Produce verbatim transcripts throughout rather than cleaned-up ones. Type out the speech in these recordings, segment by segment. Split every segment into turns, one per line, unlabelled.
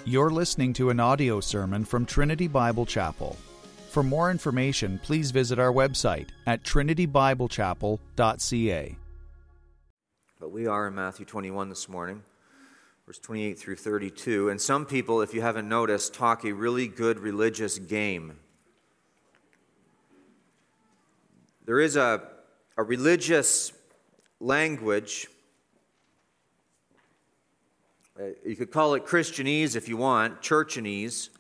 You're listening to an audio sermon from Trinity Bible Chapel. For more information, please visit our website at trinity bible chapel dot c a.
But we are in Matthew twenty-one this morning, verse twenty-eight through thirty-two. And some people, if you haven't noticed, talk a really good religious game. There is a, a religious language. Uh, you could call it Christianese if you want, churchanese.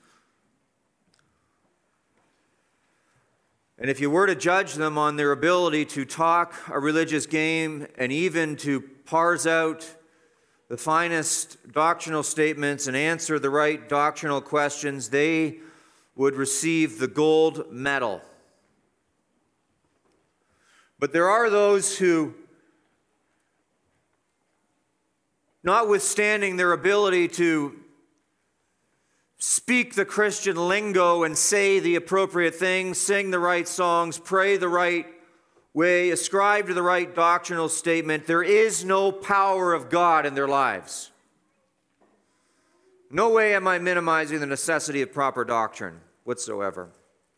And if you were to judge them on their ability to talk a religious game and even to parse out the finest doctrinal statements and answer the right doctrinal questions, they would receive the gold medal. But there are those who, notwithstanding their ability to speak the Christian lingo and say the appropriate things, sing the right songs, pray the right way, ascribe to the right doctrinal statement, there is no power of God in their lives. No way am I minimizing the necessity of proper doctrine whatsoever.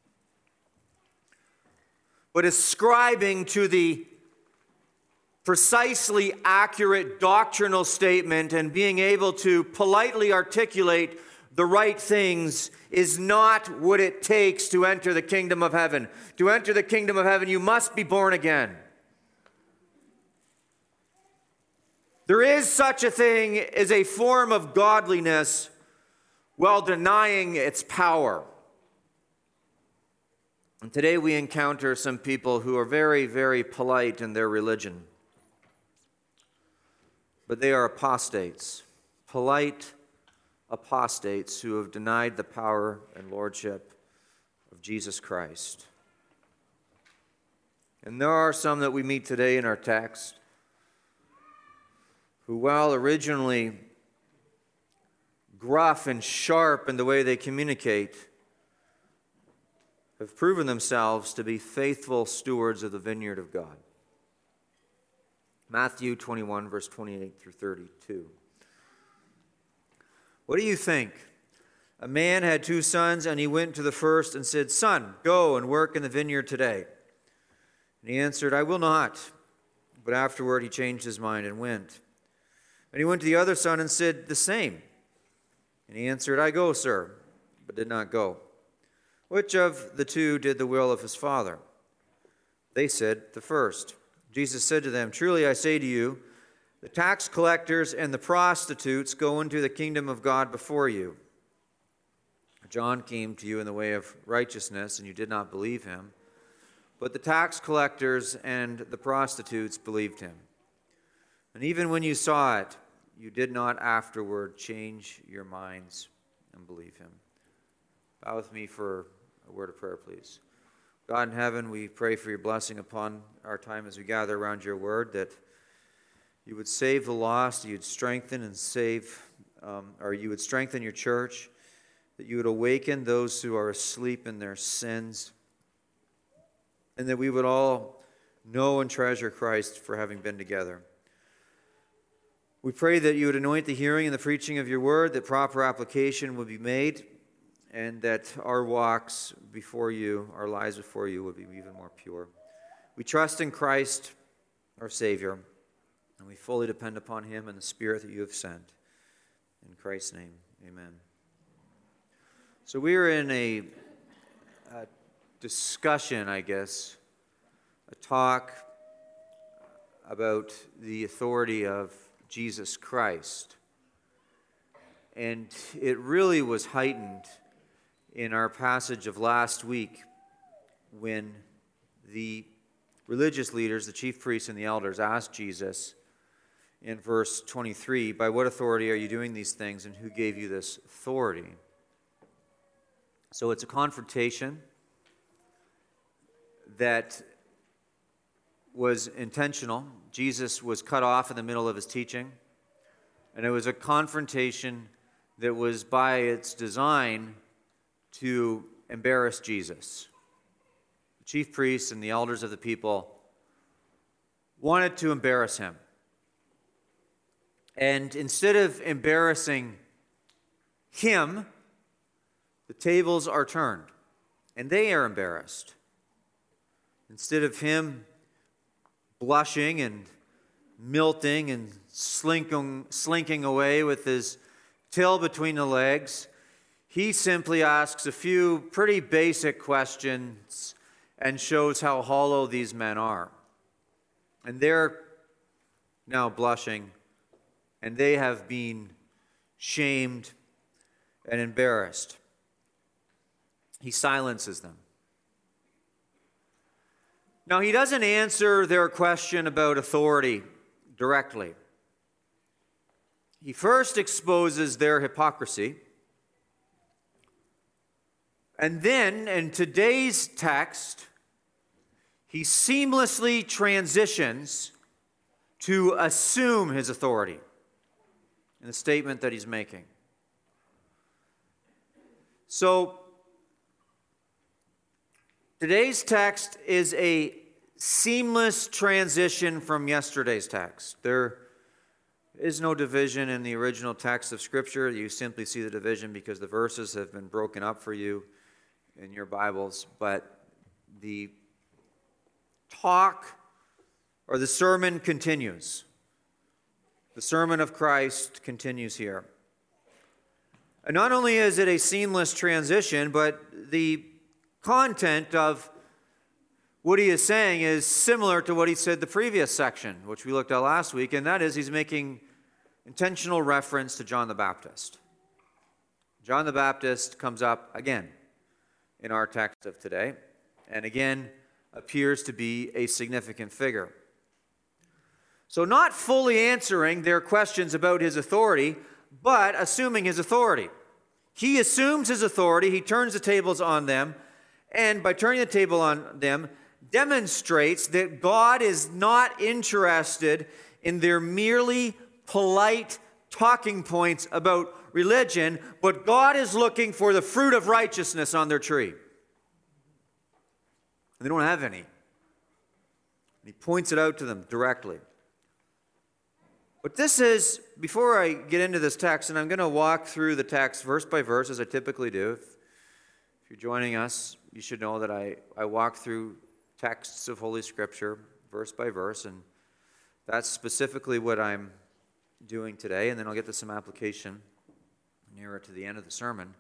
But ascribing to the precisely accurate doctrinal statement and being able to politely articulate the right things is not what it takes to enter the kingdom of heaven. To enter the kingdom of heaven, you must be born again. There is such a thing as a form of godliness while denying its power. And today we encounter some people who are very, very polite in their religion. But they are apostates, polite apostates who have denied the power and lordship of Jesus Christ. And there are some that we meet today in our text who, while originally gruff and sharp in the way they communicate, have proven themselves to be faithful stewards of the vineyard of God. Matthew twenty-one, verse twenty-eight through thirty-two. What do you think? A man had two sons, and he went to the first and said, "Son, go and work in the vineyard today." And he answered, "I will not." But afterward he changed his mind and went. And he went to the other son and said the same. And he answered, "I go, sir," but did not go. Which of the two did the will of his father? They said, "The first." Jesus said to them, "Truly I say to you, the tax collectors and the prostitutes go into the kingdom of God before you. John came to you in the way of righteousness, and you did not believe him. But the tax collectors and the prostitutes believed him. And even when you saw it, you did not afterward change your minds and believe him." Bow with me for a word of prayer, please. God in heaven, we pray for your blessing upon our time as we gather around your word, that you would save the lost, you would strengthen and save, um, or you would strengthen your church, that you would awaken those who are asleep in their sins, and that we would all know and treasure Christ for having been together. We pray that you would anoint the hearing and the preaching of your word, that proper application would be made, and that our walks before you, our lives before you, would be even more pure. We trust in Christ, our Savior, and we fully depend upon him and the Spirit that you have sent. In Christ's name, amen. So we are in a, a discussion, I guess, a talk about the authority of Jesus Christ. And it really was heightened in our passage of last week when the religious leaders, the chief priests and the elders, asked Jesus in verse twenty-three, "By what authority are you doing these things, and who gave you this authority?" So it's a confrontation that was intentional. Jesus was cut off in the middle of his teaching, and it was a confrontation that was by its design to embarrass Jesus. The chief priests and the elders of the people wanted to embarrass him. And instead of embarrassing him, the tables are turned, and they are embarrassed. Instead of him blushing and milting and slinking, slinking away with his tail between the legs, he simply asks a few pretty basic questions and shows how hollow these men are. And they're now blushing, and they have been shamed and embarrassed. He silences them. Now, he doesn't answer their question about authority directly. He first exposes their hypocrisy. And then, in today's text, he seamlessly transitions to assume his authority in the statement that he's making. So, today's text is a seamless transition from yesterday's text. There is no division in the original text of Scripture. You simply see the division because the verses have been broken up for you in your Bibles. But the talk or the sermon continues. The sermon of Christ continues here. And not only is it a seamless transition, but the content of what he is saying is similar to what he said the previous section, which we looked at last week, and that is he's making intentional reference to John the Baptist. John the Baptist comes up again in our text of today, and again appears to be a significant figure. So not fully answering their questions about his authority, but assuming his authority. He assumes his authority, he turns the tables on them, and by turning the table on them, demonstrates that God is not interested in their merely polite talking points about religion, but God is looking for the fruit of righteousness on their tree. And they don't have any. And he points it out to them directly. But this is, before I get into this text, and I'm going to walk through the text verse by verse, as I typically do. If, if you're joining us, you should know that I, I walk through texts of Holy Scripture, verse by verse, and that's specifically what I'm doing today, and then I'll get to some application nearer to the end of the sermon.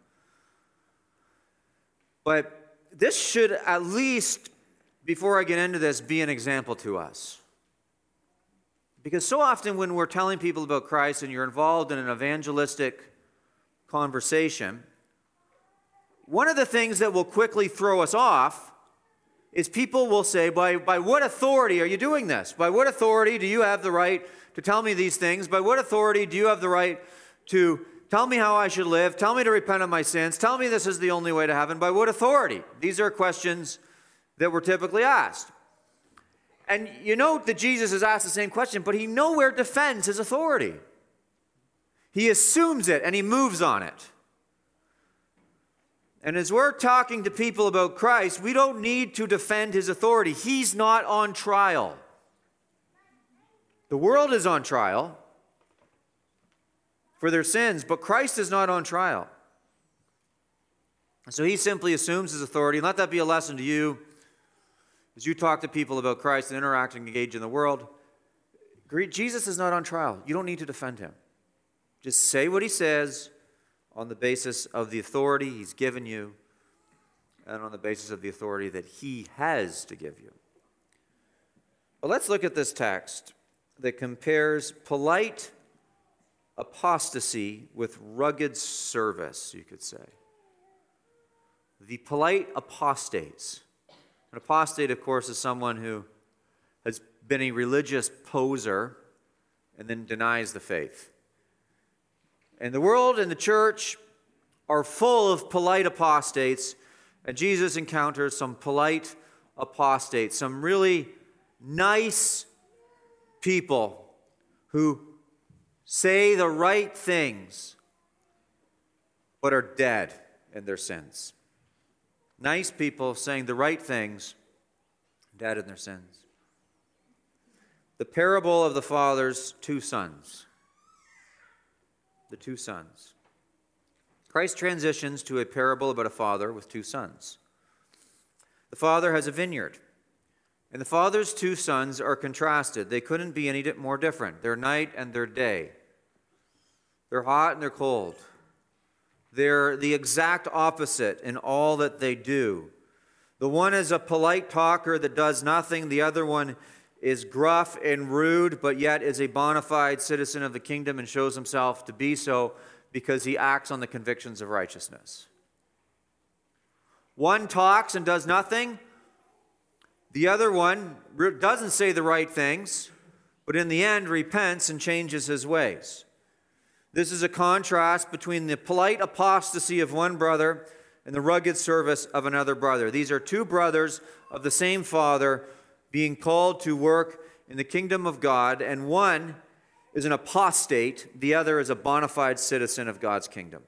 But this should at least, before I get into this, be an example to us. Because so often when we're telling people about Christ and you're involved in an evangelistic conversation, one of the things that will quickly throw us off is people will say, by, by what authority are you doing this? By what authority do you have the right to tell me these things? By what authority do you have the right to tell me how I should live? Tell me to repent of my sins? Tell me this is the only way to heaven? By what authority? These are questions that were typically asked. And you note that Jesus has asked the same question, but he nowhere defends his authority. He assumes it and he moves on it. And as we're talking to people about Christ, we don't need to defend his authority. He's not on trial. The world is on trial for their sins, but Christ is not on trial. So he simply assumes his authority. And let that be a lesson to you as you talk to people about Christ and interact and engage in the world. Jesus is not on trial. You don't need to defend him. Just say what he says on the basis of the authority he's given you and on the basis of the authority that he has to give you. But let's look at this text that compares polite apostasy with rugged service, you could say. The polite apostates. An apostate, of course, is someone who has been a religious poser and then denies the faith. And the world and the church are full of polite apostates, and Jesus encounters some polite apostates, some really nice people who say the right things but are dead in their sins. Nice people saying the right things, dead in their sins. The parable of the father's two sons. The two sons. Christ transitions to a parable about a father with two sons. The father has a vineyard, and the father's two sons are contrasted. They couldn't be any more different. They're night and they're day. They're hot and they're cold. They're the exact opposite in all that they do. The one is a polite talker that does nothing. The other one is gruff and rude, but yet is a bona fide citizen of the kingdom and shows himself to be so because he acts on the convictions of righteousness. One talks and does nothing. The other one doesn't say the right things, but in the end repents and changes his ways. This is a contrast between the polite apostasy of one brother and the rugged service of another brother. These are two brothers of the same father being called to work in the kingdom of God, and one is an apostate, the other is a bona fide citizen of God's kingdom.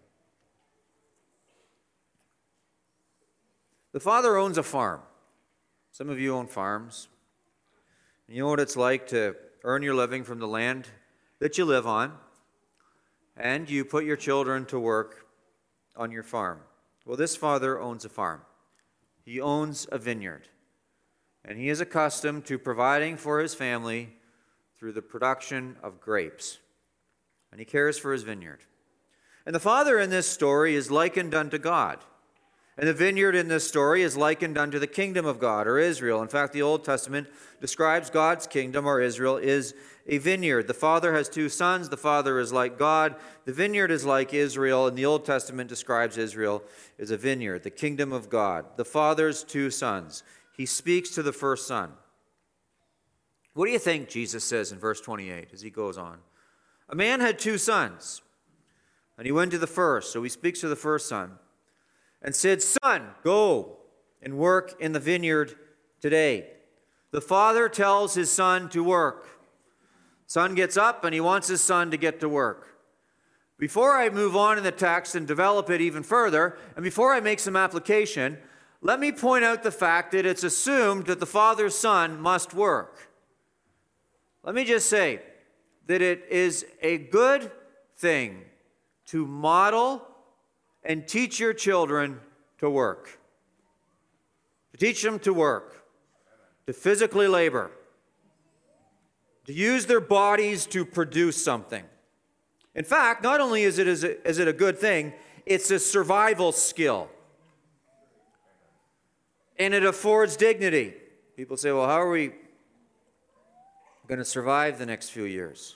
The father owns a farm. Some of you own farms. You know what it's like to earn your living from the land that you live on, and you put your children to work on your farm. Well, this father owns a farm. He owns a vineyard, and he is accustomed to providing for his family through the production of grapes, and he cares for his vineyard. And the father in this story is likened unto God. And the vineyard in this story is likened unto the kingdom of God, or Israel. In fact, the Old Testament describes God's kingdom, or Israel, is a vineyard. The father has two sons. The father is like God. The vineyard is like Israel, and the Old Testament describes Israel as a vineyard, the kingdom of God. The father's two sons. He speaks to the first son. What do you think Jesus says in verse twenty-eight as he goes on? A man had two sons, and he went to the first. So he speaks to the first son and said, "Son, go and work in the vineyard today." The father tells his son to work. Son gets up and he wants his son to get to work. Before I move on in the text and develop it even further, and before I make some application, let me point out the fact that it's assumed that the father's son must work. Let me just say that it is a good thing to model and teach your children to work. To teach them to work, to physically labor, to use their bodies to produce something. In fact, not only is it, is it, is it a good thing, it's a survival skill. And it affords dignity. People say, well, how are we going to survive the next few years?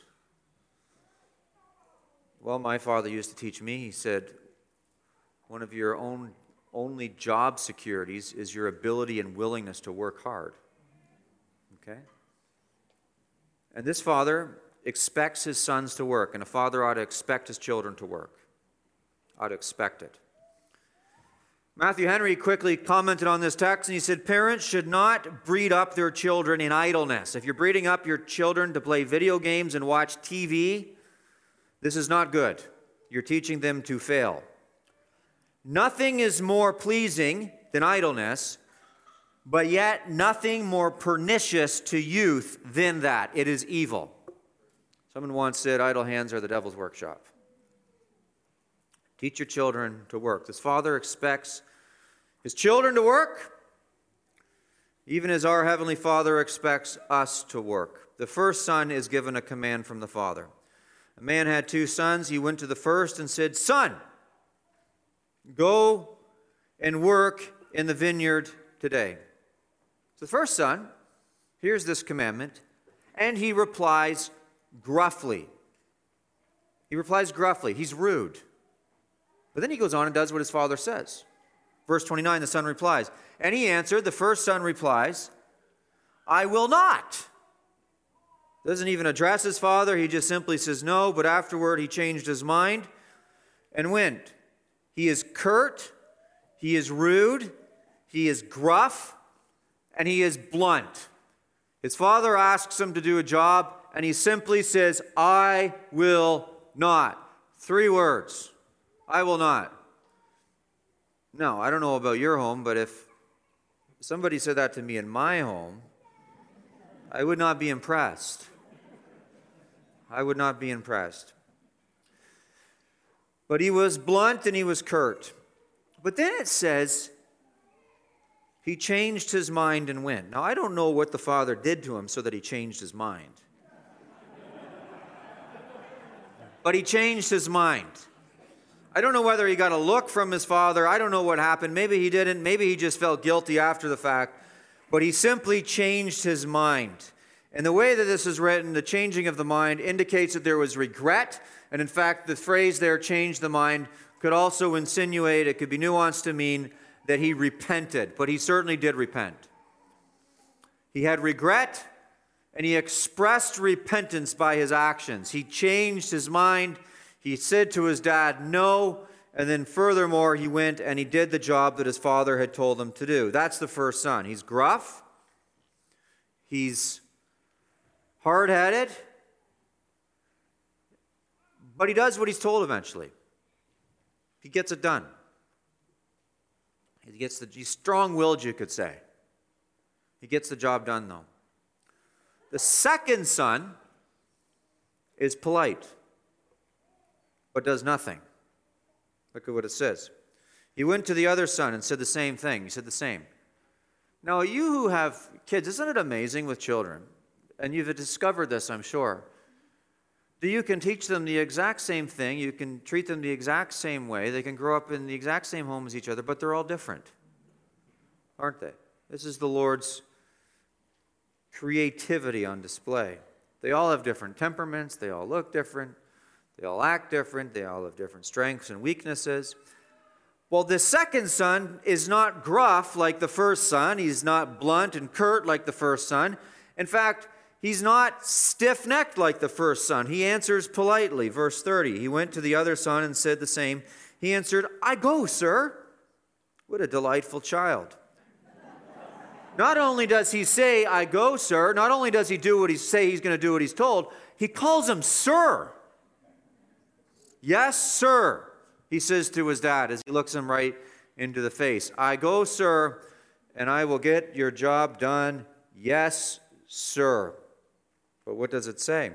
Well, my father used to teach me, he said, one of your own only job securities is your ability and willingness to work hard. Okay? And this father expects his sons to work, and a father ought to expect his children to work. Ought to expect it. Matthew Henry quickly commented on this text, and he said, parents should not breed up their children in idleness. If you're breeding up your children to play video games and watch T V, this is not good. You're teaching them to fail. Nothing is more pleasing than idleness, but yet nothing more pernicious to youth than that. It is evil. Someone once said, idle hands are the devil's workshop. Teach your children to work. This father expects his children to work, even as our Heavenly Father expects us to work. The first son is given a command from the father. A man had two sons. He went to the first and said, son, go and work in the vineyard today. So the first son hears this commandment, and he replies gruffly. He replies gruffly. He's rude. But then he goes on and does what his father says. Verse twenty-nine, the son replies. And he answered, the first son replies, I will not. Doesn't even address his father. He just simply says no, but afterward he changed his mind and went. He is curt, he is rude, he is gruff, and he is blunt. His father asks him to do a job, and he simply says, I will not. Three words. I will not. No, I don't know about your home, but if somebody said that to me in my home, I would not be impressed. I would not be impressed. But he was blunt and he was curt. But then it says he changed his mind and went. Now, I don't know what the father did to him so that he changed his mind. But he changed his mind. I don't know whether he got a look from his father. I don't know what happened. Maybe he didn't. Maybe he just felt guilty after the fact. But he simply changed his mind. And the way that this is written, the changing of the mind, indicates that there was regret. And in fact, the phrase there, change the mind, could also insinuate, it could be nuanced to mean that he repented. But he certainly did repent. He had regret, and he expressed repentance by his actions. He changed his mind. He said to his dad, no. And then furthermore, he went and he did the job that his father had told him to do. That's the first son. He's gruff. He's hard-headed. But he does what he's told eventually. He gets it done. He gets the, he's strong-willed, you could say. He gets the job done, though. The second son is polite, but does nothing. Look at what it says. He went to the other son and said the same thing. He said the same. Now, you who have kids, isn't it amazing with children? And you've discovered this, I'm sure. That you can teach them the exact same thing. You can treat them the exact same way. They can grow up in the exact same home as each other, but they're all different, aren't they? This is the Lord's creativity on display. They all have different temperaments. They all look different. They all act different. They all have different strengths and weaknesses. Well, the second son is not gruff like the first son. He's not blunt and curt like the first son. In fact, he's not stiff-necked like the first son. He answers politely. Verse thirty, he went to the other son and said the same. He answered, I go, sir. What a delightful child. Not only does he say, I go, sir, not only does he do what he say he's going to do what he's told, he calls him sir. Yes, sir, he says to his dad as he looks him right into the face. I go, sir, and I will get your job done. Yes, sir. But what does it say?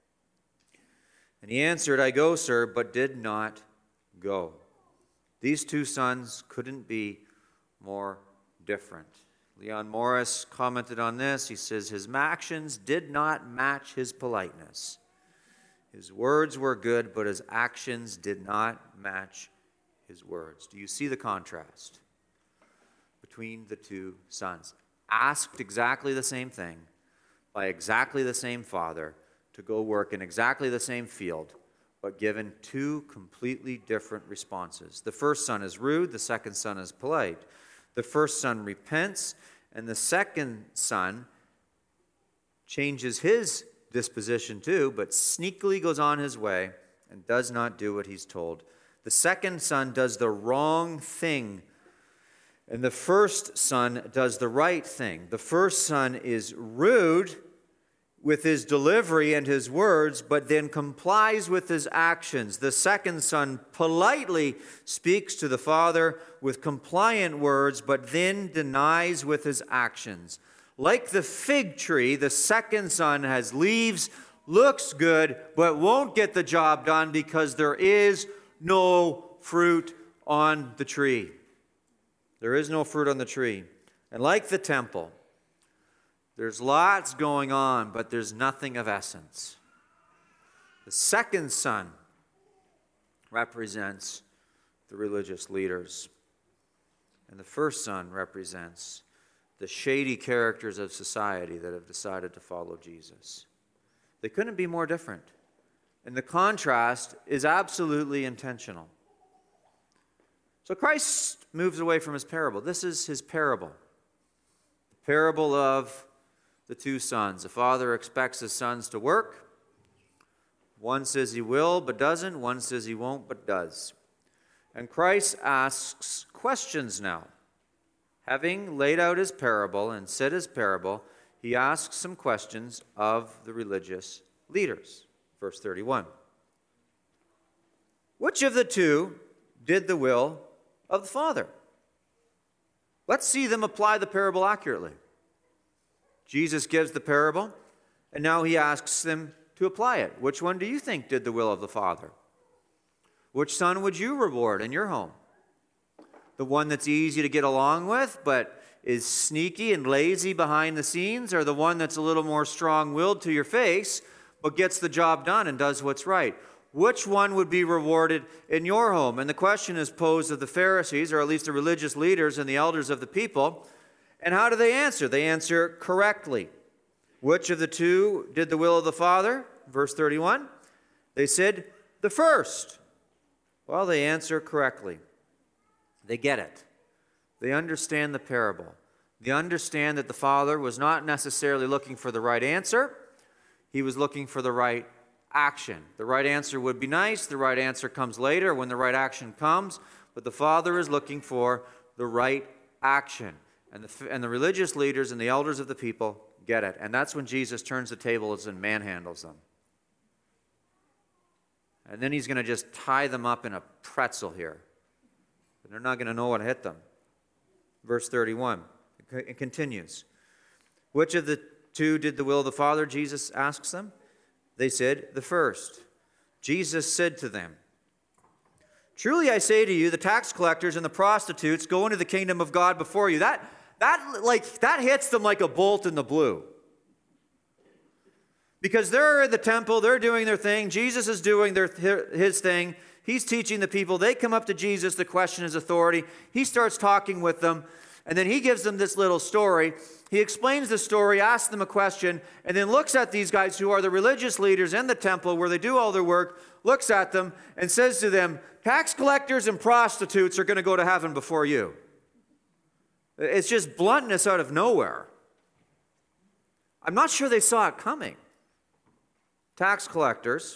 And he answered, I go, sir, but did not go. These two sons couldn't be more different. Leon Morris commented on this. He says, his actions did not match his politeness. His words were good, but his actions did not match his words. Do you see the contrast between the two sons? Asked exactly the same thing by exactly the same father to go work in exactly the same field, but given two completely different responses. The first son is rude, the second son is polite. The first son repents, and the second son changes his disposition too, but sneakily goes on his way and does not do what he's told. The second son does the wrong thing, and the first son does the right thing. The first son is rude with his delivery and his words, but then complies with his actions. The second son politely speaks to the father with compliant words, but then denies with his actions. Like the fig tree, the second son has leaves, looks good, but won't get the job done because there is no fruit on the tree. There is no fruit on the tree. And like the temple, there's lots going on, but there's nothing of essence. The second son represents the religious leaders, and the first son represents the shady characters of society that have decided to follow Jesus. They couldn't be more different. And the contrast is absolutely intentional. So Christ moves away from his parable. This is his parable. The parable of the two sons. The father expects his sons to work. One says he will but doesn't. One says he won't but does. And Christ asks questions now. Having laid out his parable and said his parable, he asks some questions of the religious leaders. Verse thirty-one. Which of the two did the will of the Father? Let's see them apply the parable accurately. Jesus gives the parable, and now he asks them to apply it. Which one do you think did the will of the Father? Which son would you reward in your home? The one that's easy to get along with, but is sneaky and lazy behind the scenes, or the one that's a little more strong-willed to your face, but gets the job done and does what's right? Which one would be rewarded in your home? And the question is posed of the Pharisees, or at least the religious leaders and the elders of the people. And how do they answer? They answer correctly. Which of the two did the will of the Father? Verse thirty-one. They said, the first. Well, they answer correctly. They get it. They understand the parable. They understand that the Father was not necessarily looking for the right answer. He was looking for the right action. The right answer would be nice. The right answer comes later when the right action comes. But the Father is looking for the right action. And the, and the religious leaders and the elders of the people get it. And that's when Jesus turns the tables and manhandles them. And then he's going to just tie them up in a pretzel here. And they're not going to know what hit them. Verse thirty-one, it continues. Which of the two did the will of the Father? Jesus asks them. They said, the first. Jesus said to them, truly I say to you, the tax collectors and the prostitutes go into the kingdom of God before you. That, that, like, that hits them like a bolt in the blue. Because they're at the temple, they're doing their thing. Jesus is doing their, his thing. He's teaching the people. They come up to Jesus to question his authority. He starts talking with them, and then he gives them this little story. He explains the story, asks them a question, and then looks at these guys who are the religious leaders in the temple where they do all their work, looks at them and says to them, tax collectors and prostitutes are going to go to heaven before you. It's just bluntness out of nowhere. I'm not sure they saw it coming. Tax collectors.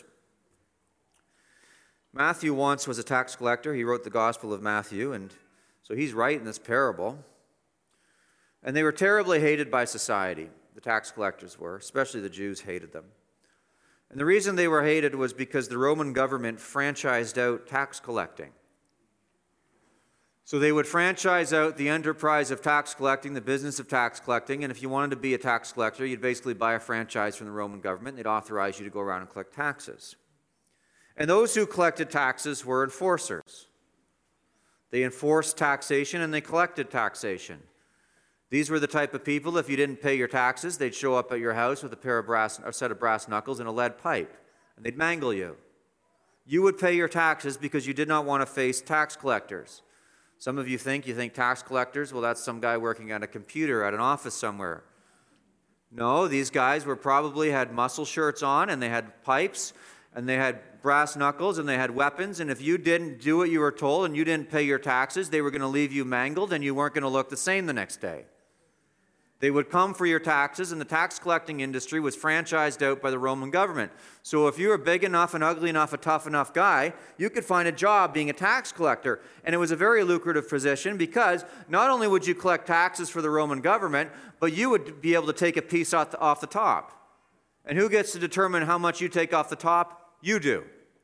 Matthew once was a tax collector. He wrote the Gospel of Matthew, and so he's right in this parable. And they were terribly hated by society. The tax collectors were, especially the Jews hated them. And the reason they were hated was because the Roman government franchised out tax collecting. So they would franchise out the enterprise of tax collecting, the business of tax collecting, and if you wanted to be a tax collector, you'd basically buy a franchise from the Roman government. They'd authorize you to go around and collect taxes. And those who collected taxes were enforcers. They enforced taxation and they collected taxation. These were the type of people, if you didn't pay your taxes, they'd show up at your house with a pair of brass, a set of brass knuckles and a lead pipe, and they'd mangle you. You would pay your taxes because you did not want to face tax collectors. Some of you think, you think tax collectors, well, that's some guy working at a computer at an office somewhere. No, these guys were probably had muscle shirts on, and they had pipes, and they had brass knuckles, and they had weapons, and if you didn't do what you were told and you didn't pay your taxes, they were going to leave you mangled, and you weren't going to look the same the next day. They would come for your taxes, and the tax collecting industry was franchised out by the Roman government. So if you were big enough and ugly enough, a tough enough guy, you could find a job being a tax collector. And it was a very lucrative position because not only would you collect taxes for the Roman government, but you would be able to take a piece off the, off the top. And who gets to determine how much you take off the top? You do.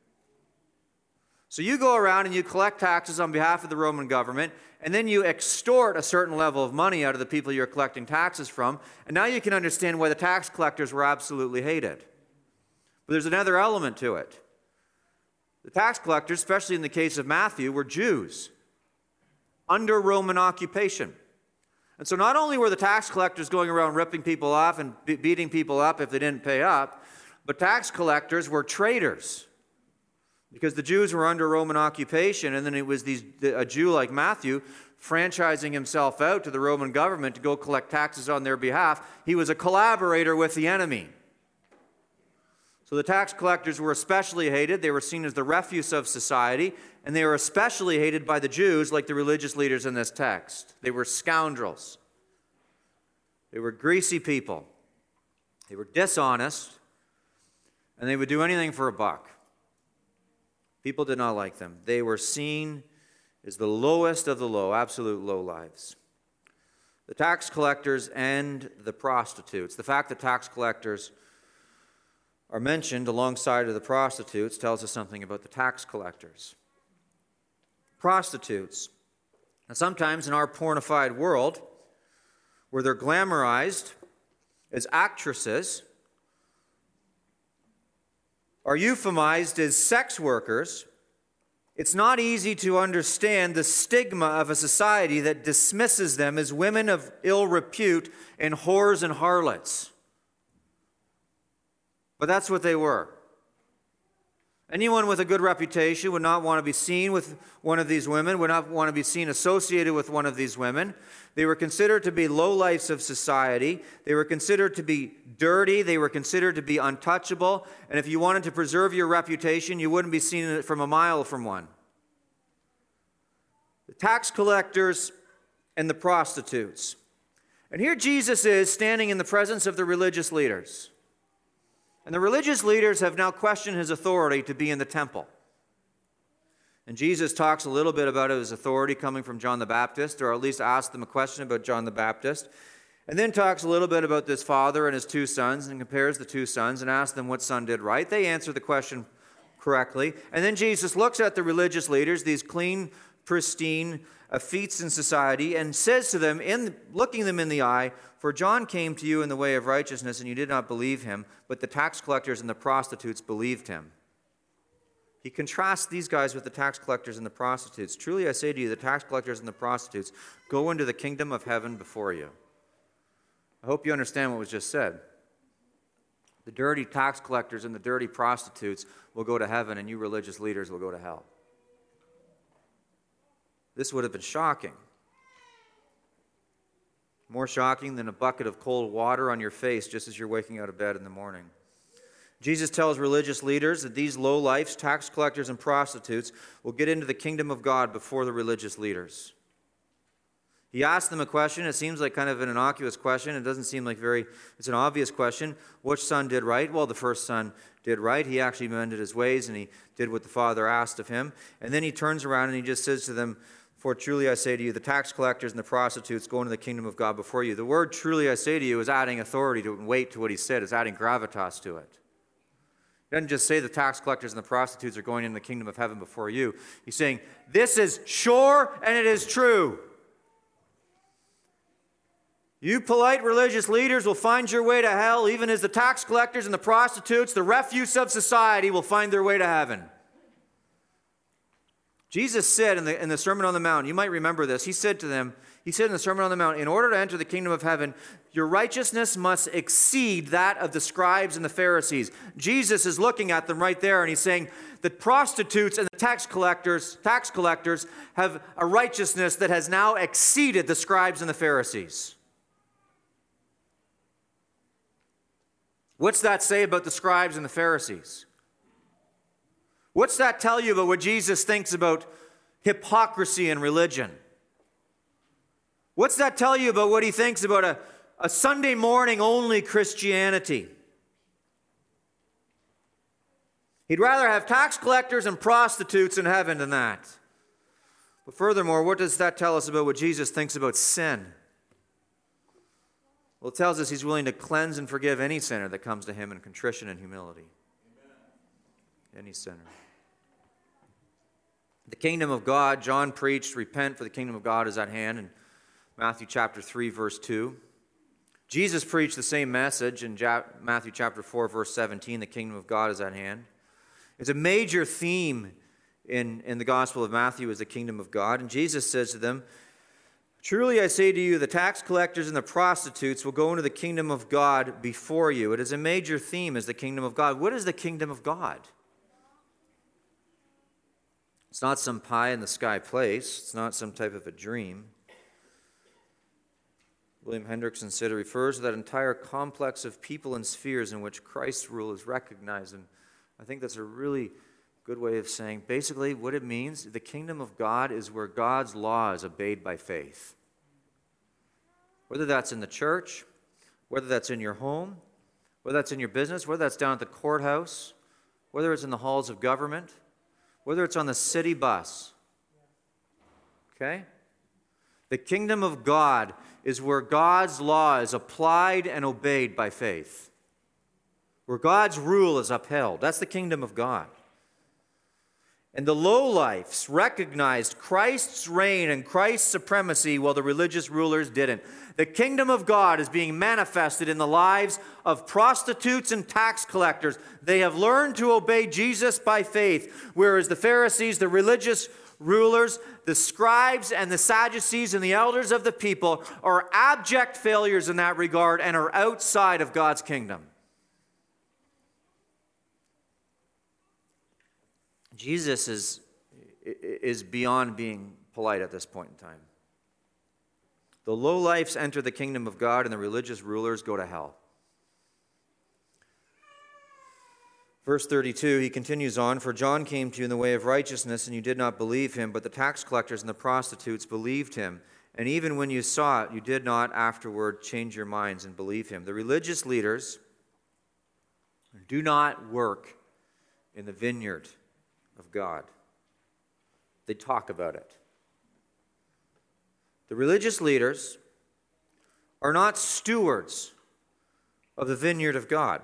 So you go around and you collect taxes on behalf of the Roman government, and then you extort a certain level of money out of the people you're collecting taxes from, and now you can understand why the tax collectors were absolutely hated. But there's another element to it. The tax collectors, especially in the case of Matthew, were Jews under Roman occupation. And so not only were the tax collectors going around ripping people off and be- beating people up if they didn't pay up, but tax collectors were traitors. Because the Jews were under Roman occupation, and then it was these, a Jew like Matthew franchising himself out to the Roman government to go collect taxes on their behalf. He was a collaborator with the enemy. So the tax collectors were especially hated. They were seen as the refuse of society, and they were especially hated by the Jews, like the religious leaders in this text. They were scoundrels. They were greasy people. They were dishonest, and they would do anything for a buck. People did not like them. They were seen as the lowest of the low, absolute lowlives. The tax collectors and the prostitutes. The fact that tax collectors are mentioned alongside of the prostitutes tells us something about the tax collectors. Prostitutes. And sometimes in our pornified world, where they're glamorized as actresses, are euphemized as sex workers, it's not easy to understand the stigma of a society that dismisses them as women of ill repute and whores and harlots. But that's what they were. Anyone with a good reputation would not want to be seen with one of these women, would not want to be seen associated with one of these women. They were considered to be lowlifes of society. They were considered to be dirty. They were considered to be untouchable. And if you wanted to preserve your reputation, you wouldn't be seen from a mile from one. The tax collectors and the prostitutes. And here Jesus is standing in the presence of the religious leaders. And the religious leaders have now questioned his authority to be in the temple. And Jesus talks a little bit about his authority coming from John the Baptist, or at least asks them a question about John the Baptist. And then talks a little bit about this father and his two sons, and compares the two sons and asks them what son did right. They answer the question correctly. And then Jesus looks at the religious leaders, these clean, pristine effetes in society, and says to them, in looking them in the eye, "For John came to you in the way of righteousness, and you did not believe him, but the tax collectors and the prostitutes believed him." He contrasts these guys with the tax collectors and the prostitutes. "Truly I say to you, the tax collectors and the prostitutes go into the kingdom of heaven before you." I hope you understand what was just said. The dirty tax collectors and the dirty prostitutes will go to heaven, and you religious leaders will go to hell. This would have been shocking. More shocking than a bucket of cold water on your face just as you're waking out of bed in the morning. Jesus tells religious leaders that these lowlifes, tax collectors and prostitutes, will get into the kingdom of God before the religious leaders. He asks them a question. It seems like kind of an innocuous question. It doesn't seem like very, it's an obvious question. Which son did right? Well, the first son did right. He actually mended his ways, and he did what the father asked of him. And then he turns around and he just says to them, "For truly I say to you, the tax collectors and the prostitutes go into the kingdom of God before you." The word "truly I say to you" is adding authority to and weight to what he said. It's adding gravitas to it. He doesn't just say the tax collectors and the prostitutes are going into the kingdom of heaven before you. He's saying, this is sure and it is true. You polite religious leaders will find your way to hell, even as the tax collectors and the prostitutes, the refuse of society, will find their way to heaven. Jesus said in the, in the Sermon on the Mount, you might remember this, he said to them, he said in the Sermon on the Mount, in order to enter the kingdom of heaven, your righteousness must exceed that of the scribes and the Pharisees. Jesus is looking at them right there, and he's saying the prostitutes and the tax collectors, tax collectors have a righteousness that has now exceeded the scribes and the Pharisees. What's that say about the scribes and the Pharisees? What's that tell you about what Jesus thinks about hypocrisy in religion? What's that tell you about what he thinks about a, a Sunday morning only Christianity? He'd rather have tax collectors and prostitutes in heaven than that. But furthermore, what does that tell us about what Jesus thinks about sin? Well, it tells us he's willing to cleanse and forgive any sinner that comes to him in contrition and humility. Amen. Any sinner. The kingdom of God, John preached, repent for the kingdom of God is at hand in Matthew chapter three, verse two. Jesus preached the same message in Matthew chapter four, verse seventeen, the kingdom of God is at hand. It's a major theme in, in the Gospel of Matthew is the kingdom of God. And Jesus says to them, truly I say to you, the tax collectors and the prostitutes will go into the kingdom of God before you. It is a major theme is the kingdom of God. What is the kingdom of God? It's not some pie-in-the-sky place. It's not some type of a dream. William Hendrickson said it refers to that entire complex of people and spheres in which Christ's rule is recognized. And I think that's a really good way of saying basically what it means. The kingdom of God is where God's law is obeyed by faith. Whether that's in the church, whether that's in your home, whether that's in your business, whether that's down at the courthouse, whether it's in the halls of government, whether it's on the city bus. Okay? The kingdom of God is where God's law is applied and obeyed by faith. Where God's rule is upheld. That's the kingdom of God. And the lowlifes recognized Christ's reign and Christ's supremacy while the religious rulers didn't. The kingdom of God is being manifested in the lives of prostitutes and tax collectors. They have learned to obey Jesus by faith, whereas the Pharisees, the religious rulers, the scribes and the Sadducees and the elders of the people are abject failures in that regard and are outside of God's kingdom. Jesus is, is beyond being polite at this point in time. The lowlifes enter the kingdom of God and the religious rulers go to hell. Verse thirty-two, he continues on, "For John came to you in the way of righteousness, and you did not believe him, but the tax collectors and the prostitutes believed him. And even when you saw it, you did not afterward change your minds and believe him." The religious leaders do not work in the vineyard of God. They talk about it. The religious leaders are not stewards of the vineyard of God.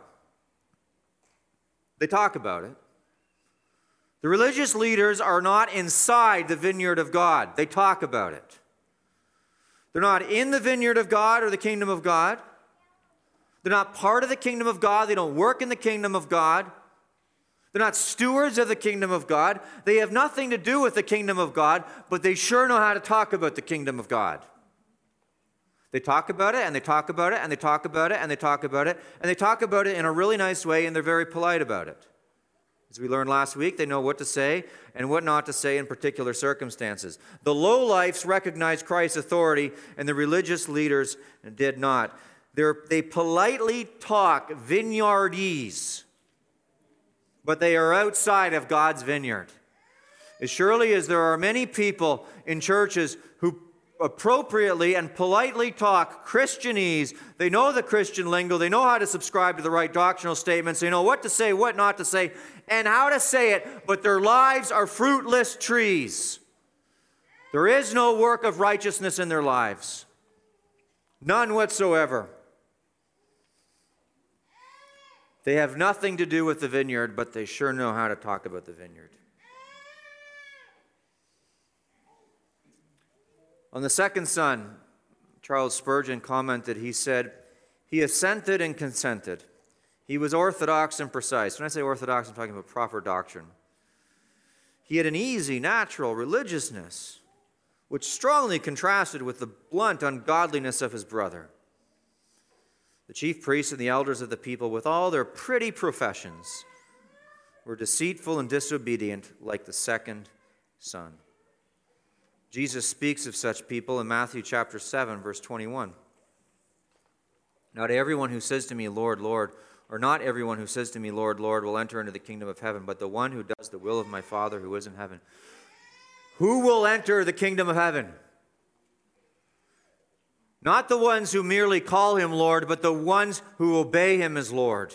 They talk about it. The religious leaders are not inside the vineyard of God. They talk about it. They're not in the vineyard of God or the kingdom of God. They're not part of the kingdom of God. They don't work in the kingdom of God. They're not stewards of the kingdom of God. They have nothing to do with the kingdom of God, but they sure know how to talk about the kingdom of God. They talk about it, and they talk about it, and they talk about it, and they talk about it, and they talk about it in a really nice way, and they're very polite about it. As we learned last week, they know what to say and what not to say in particular circumstances. The lowlifes recognized Christ's authority, and the religious leaders did not. They're, they politely talk vineyardese, but they are outside of God's vineyard. As surely as there are many people in churches who appropriately and politely talk Christianese, they know the Christian lingo, they know how to subscribe to the right doctrinal statements, they know what to say, what not to say, and how to say it, but their lives are fruitless trees. There is no work of righteousness in their lives. None whatsoever. They have nothing to do with the vineyard, but they sure know how to talk about the vineyard. On the second son, Charles Spurgeon commented, he said, "He assented and consented. He was orthodox and precise." When I say orthodox, I'm talking about proper doctrine. He had an easy, natural religiousness, which strongly contrasted with the blunt ungodliness of his brother. The chief priests and the elders of the people, with all their pretty professions, were deceitful and disobedient like the second son. Jesus speaks of such people in Matthew chapter seven, verse twenty-one. "Not everyone who says to me, 'Lord, Lord,' or not everyone who says to me, 'Lord, Lord,' will enter into the kingdom of heaven, but the one who does the will of my Father who is in heaven." Who will enter the kingdom of heaven? Not the ones who merely call him Lord, but the ones who obey him as Lord.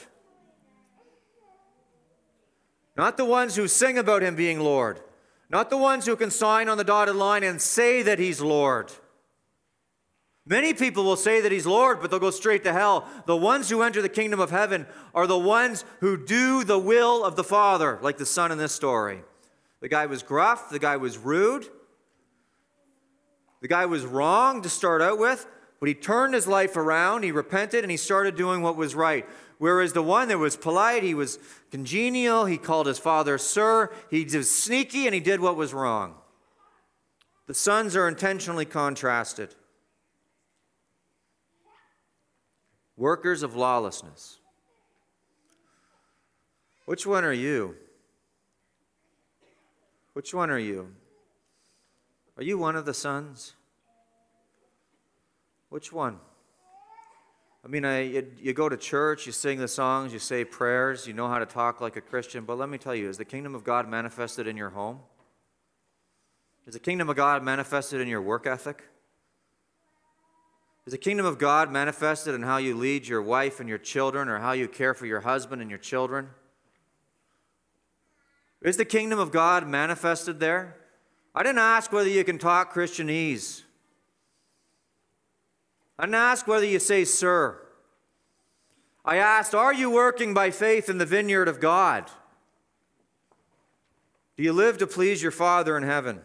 Not the ones who sing about him being Lord. Not the ones who can sign on the dotted line and say that he's Lord. Many people will say that he's Lord, but they'll go straight to hell. The ones who enter the kingdom of heaven are the ones who do the will of the Father, like the son in this story. The guy was gruff. The guy was rude. The guy was wrong to start out with, but he turned his life around, he repented, and he started doing what was right. Whereas the one that was polite, he was congenial, he called his father sir, he was sneaky, and he did what was wrong. The sons are intentionally contrasted. Workers of lawlessness. Which one are you? Which one are you? Are you one of the sons? Which one? I mean, I, you, you go to church, you sing the songs, you say prayers, you know how to talk like a Christian, but let me tell you, is the kingdom of God manifested in your home? Is the kingdom of God manifested in your work ethic? Is the kingdom of God manifested in how you lead your wife and your children, or how you care for your husband and your children? Is the kingdom of God manifested there? I didn't ask whether you can talk Christianese. I didn't ask whether you say sir. I asked, are you working by faith in the vineyard of God? Do you live to please your Father in heaven?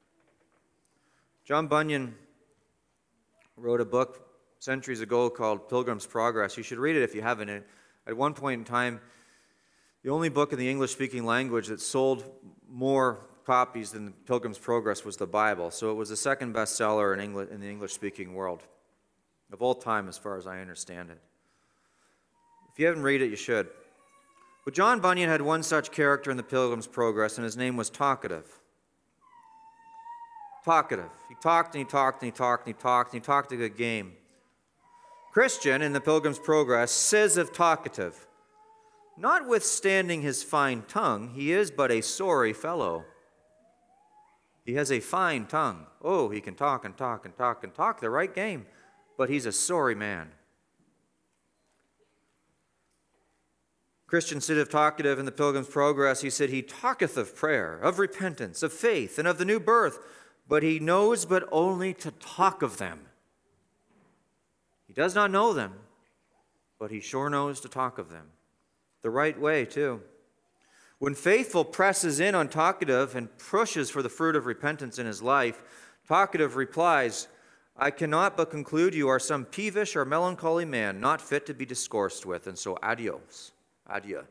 John Bunyan wrote a book centuries ago called Pilgrim's Progress. You should read it if you haven't. At one point in time, the only book in the English-speaking language that sold more copies than Pilgrim's Progress was the Bible. So it was the second bestseller in English, in the English-speaking world of all time, as far as I understand it. If you haven't read it, you should. But John Bunyan had one such character in the Pilgrim's Progress, and his name was Talkative. Talkative. He talked and he talked and he talked and he talked and he talked a good game. Christian in the Pilgrim's Progress says of Talkative, notwithstanding his fine tongue, he is but a sorry fellow. He has a fine tongue. Oh, he can talk and talk and talk and talk the right game, but he's a sorry man. Christian said of Talkative in the Pilgrim's Progress, he said, he talketh of prayer, of repentance, of faith, and of the new birth, but he knows but only to talk of them. He does not know them, but he sure knows to talk of them. The right way, too. When Faithful presses in on Talkative and pushes for the fruit of repentance in his life, Talkative replies, I cannot but conclude you are some peevish or melancholy man, not fit to be discoursed with, and so adios. Adieu.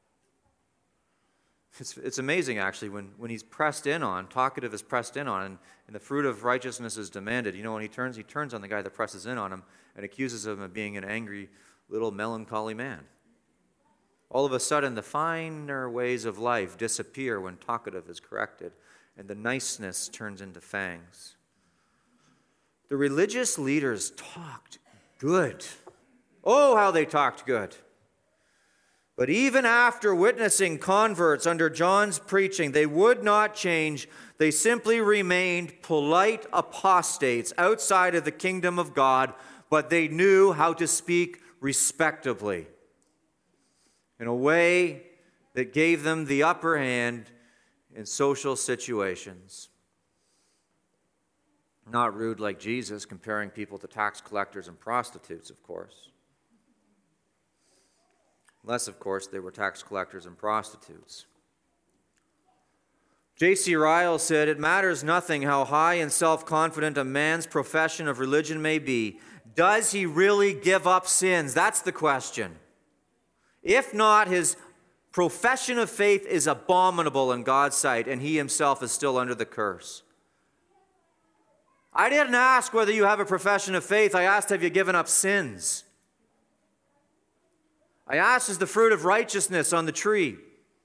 It's, it's amazing, actually, when, when he's pressed in on, Talkative is pressed in on, and, and the fruit of righteousness is demanded. You know, when he turns, he turns on the guy that presses in on him and accuses him of being an angry little melancholy man. All of a sudden, the finer ways of life disappear when Talkative is corrected, and the niceness turns into fangs. The religious leaders talked good. Oh, how they talked good. But even after witnessing converts under John's preaching, they would not change. They simply remained polite apostates outside of the kingdom of God, but they knew how to speak respectably in a way that gave them the upper hand in social situations. Not rude like Jesus, comparing people to tax collectors and prostitutes, of course. Unless, of course, they were tax collectors and prostitutes. J C Ryle said, it matters nothing how high and self-confident a man's profession of religion may be. Does he really give up sins? That's the question. If not, his profession of faith is abominable in God's sight, and he himself is still under the curse. I didn't ask whether you have a profession of faith. I asked, have you given up sins? I asked, is the fruit of righteousness on the tree?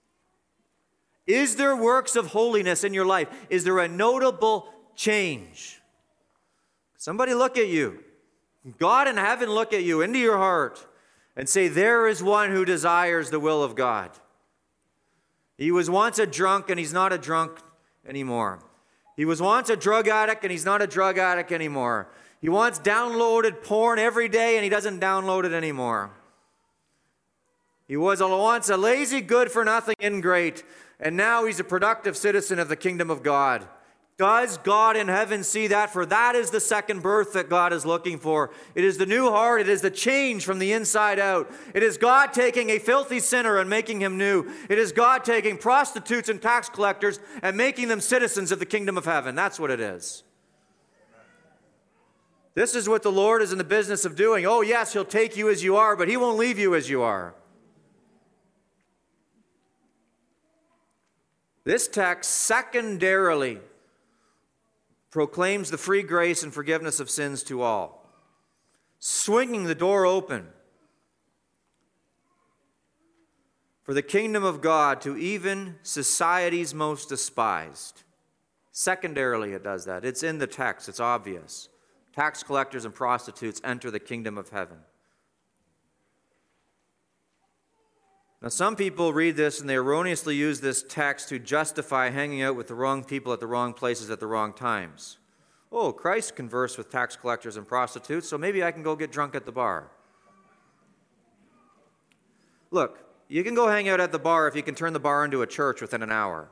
Is there works of holiness in your life? Is there a notable change? Somebody look at you. God in heaven look at you into your heart and say, there is one who desires the will of God. He was once a drunk and he's not a drunk anymore. He was once a drug addict and he's not a drug addict anymore. He once downloaded porn every day and he doesn't download it anymore. He was a, once a lazy, good-for-nothing ingrate, and now he's a productive citizen of the kingdom of God. Does God in heaven see that? For that is the second birth that God is looking for. It is the new heart. It is the change from the inside out. It is God taking a filthy sinner and making him new. It is God taking prostitutes and tax collectors and making them citizens of the kingdom of heaven. That's what it is. This is what the Lord is in the business of doing. Oh, yes, he'll take you as you are, but he won't leave you as you are. This text secondarily proclaims the free grace and forgiveness of sins to all, swinging the door open for the kingdom of God to even society's most despised. Secondarily, it does that. It's in the text. It's obvious. Tax collectors and prostitutes enter the kingdom of heaven. Now, some people read this and they erroneously use this text to justify hanging out with the wrong people at the wrong places at the wrong times. Oh, Christ conversed with tax collectors and prostitutes, so maybe I can go get drunk at the bar. Look, you can go hang out at the bar if you can turn the bar into a church within an hour.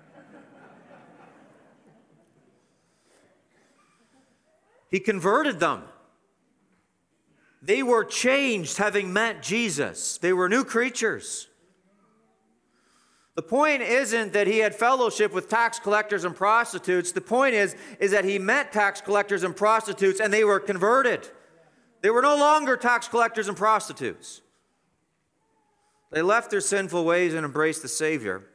He converted them. They were changed having met Jesus. They were new creatures. The point isn't that he had fellowship with tax collectors and prostitutes. The point is, is that he met tax collectors and prostitutes and they were converted. They were no longer tax collectors and prostitutes. They left their sinful ways and embraced the Savior.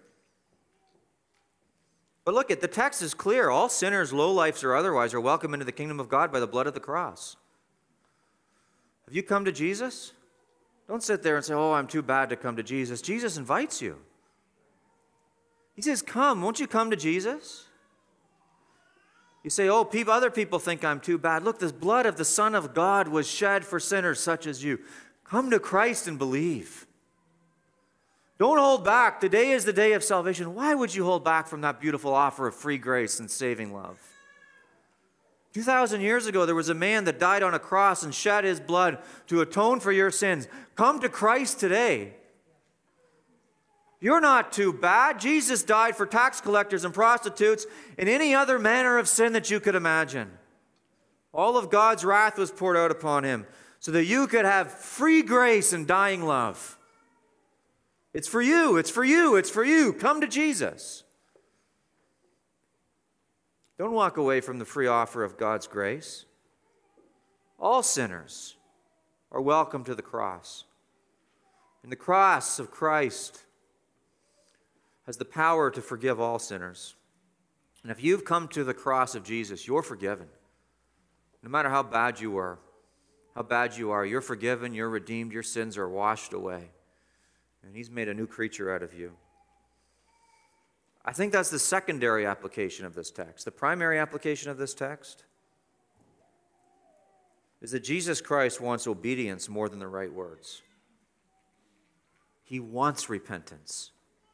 But look, at the text is clear. All sinners, lowlifes or otherwise, are welcome into the kingdom of God by the blood of the cross. Have you come to Jesus? Don't sit there and say, oh, I'm too bad to come to Jesus. Jesus invites you. He says, come. Won't you come to Jesus? You say, oh, people, other people think I'm too bad. Look, the blood of the Son of God was shed for sinners such as you. Come to Christ and believe. Don't hold back. Today is the day of salvation. Why would you hold back from that beautiful offer of free grace and saving love? two thousand years ago, there was a man that died on a cross and shed his blood to atone for your sins. Come to Christ today. You're not too bad. Jesus died for tax collectors and prostitutes and any other manner of sin that you could imagine. All of God's wrath was poured out upon him so that you could have free grace and dying love. It's for you. It's for you. It's for you. Come to Jesus. Don't walk away from the free offer of God's grace. All sinners are welcome to the cross. And the cross of Christ has the power to forgive all sinners. And if you've come to the cross of Jesus, you're forgiven. No matter how bad you were, how bad you are, you're forgiven, you're redeemed, your sins are washed away. And he's made a new creature out of you. I think that's the secondary application of this text. The primary application of this text is that Jesus Christ wants obedience more than the right words. He wants repentance.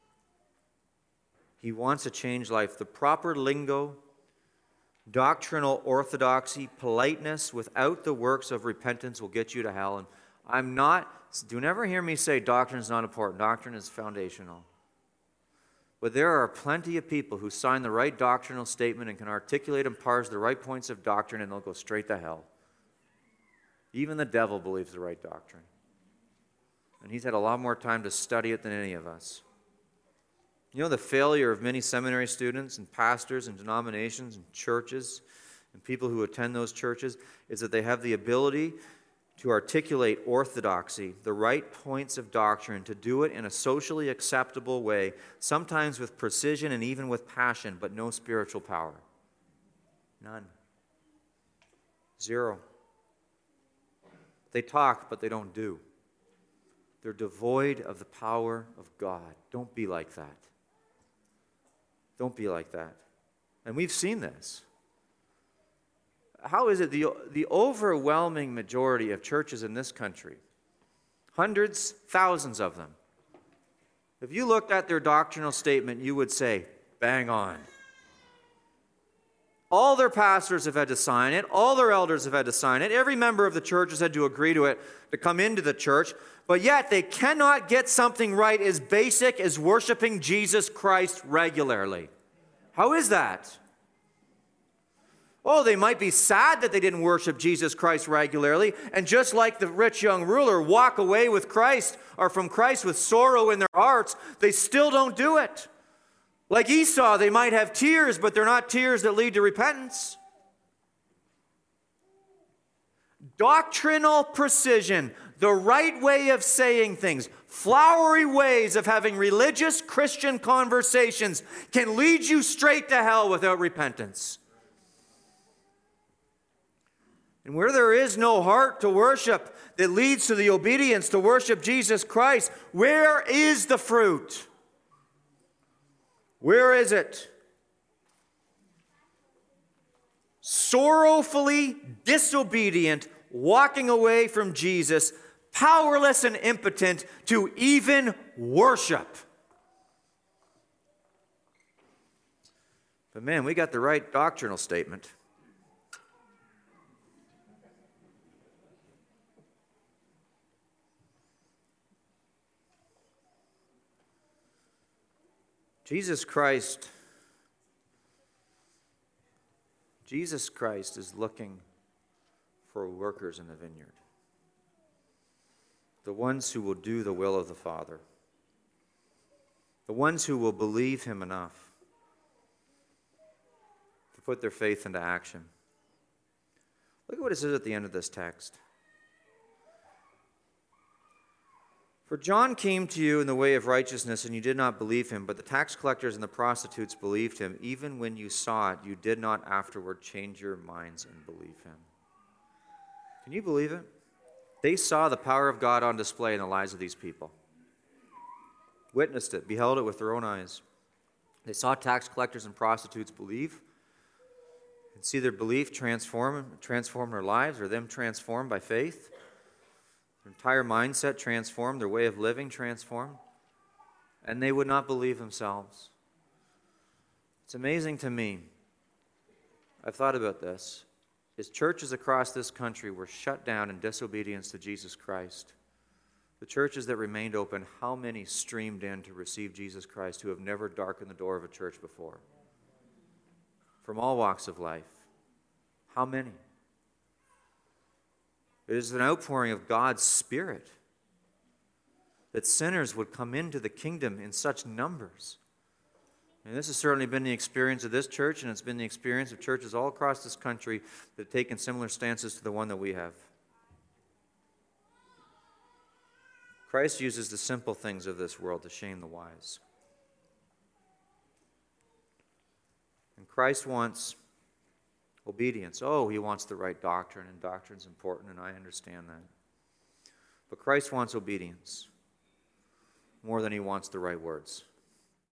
He wants a changed life. The proper lingo, doctrinal orthodoxy, politeness without the works of repentance will get you to hell. And I'm not, do never hear me say doctrine is not important. Doctrine is foundational. But there are plenty of people who sign the right doctrinal statement and can articulate and parse the right points of doctrine, and they'll go straight to hell. Even the devil believes the right doctrine. And he's had a lot more time to study it than any of us. You know, the failure of many seminary students and pastors and denominations and churches and people who attend those churches is that they have the ability to articulate orthodoxy, the right points of doctrine, to do it in a socially acceptable way, sometimes with precision and even with passion, but no spiritual power. None. Zero. They talk, but they don't do. They're devoid of the power of God. Don't be like that. Don't be like that. And we've seen this. How is it the, the overwhelming majority of churches in this country, hundreds, thousands of them, if you looked at their doctrinal statement, you would say, bang on. All their pastors have had to sign it. All their elders have had to sign it. Every member of the church has had to agree to it to come into the church. But yet they cannot get something right as basic as worshiping Jesus Christ regularly. How is that? Oh, they might be sad that they didn't worship Jesus Christ regularly, and just like the rich young ruler, walk away with Christ or from Christ with sorrow in their hearts, they still don't do it. Like Esau, they might have tears, but they're not tears that lead to repentance. Doctrinal precision, the right way of saying things, flowery ways of having religious Christian conversations can lead you straight to hell without repentance. And where there is no heart to worship that leads to the obedience to worship Jesus Christ, where is the fruit? Where is it? Sorrowfully disobedient, walking away from Jesus, powerless and impotent to even worship. But man, we got the right doctrinal statement. Jesus Christ, Jesus Christ is looking for workers in the vineyard. The ones who will do the will of the Father. the ones who will believe him enough to put their faith into action. Look at what it says at the end of this text. For John came to you in the way of righteousness, and you did not believe him, but the tax collectors and the prostitutes believed him. Even when you saw it, you did not afterward change your minds and believe him. Can you believe it? They saw the power of God on display in the lives of these people. Witnessed it, beheld it with their own eyes. They saw tax collectors and prostitutes believe, and see their belief transform, transform their lives, or them transformed by faith. Their entire mindset transformed, their way of living transformed, and they would not believe themselves. It's amazing to me, I've thought about this, is churches across this country were shut down in disobedience to Jesus Christ. The churches that remained open, how many streamed in to receive Jesus Christ who have never darkened the door of a church before? From all walks of life. How many? It is an outpouring of God's Spirit that sinners would come into the kingdom in such numbers. And this has certainly been the experience of this church, and it's been the experience of churches all across this country that have taken similar stances to the one that we have. Christ uses the simple things of this world to shame the wise. And Christ wants obedience. Oh, he wants the right doctrine, and doctrine's important, and I understand that. But Christ wants obedience more than he wants the right words.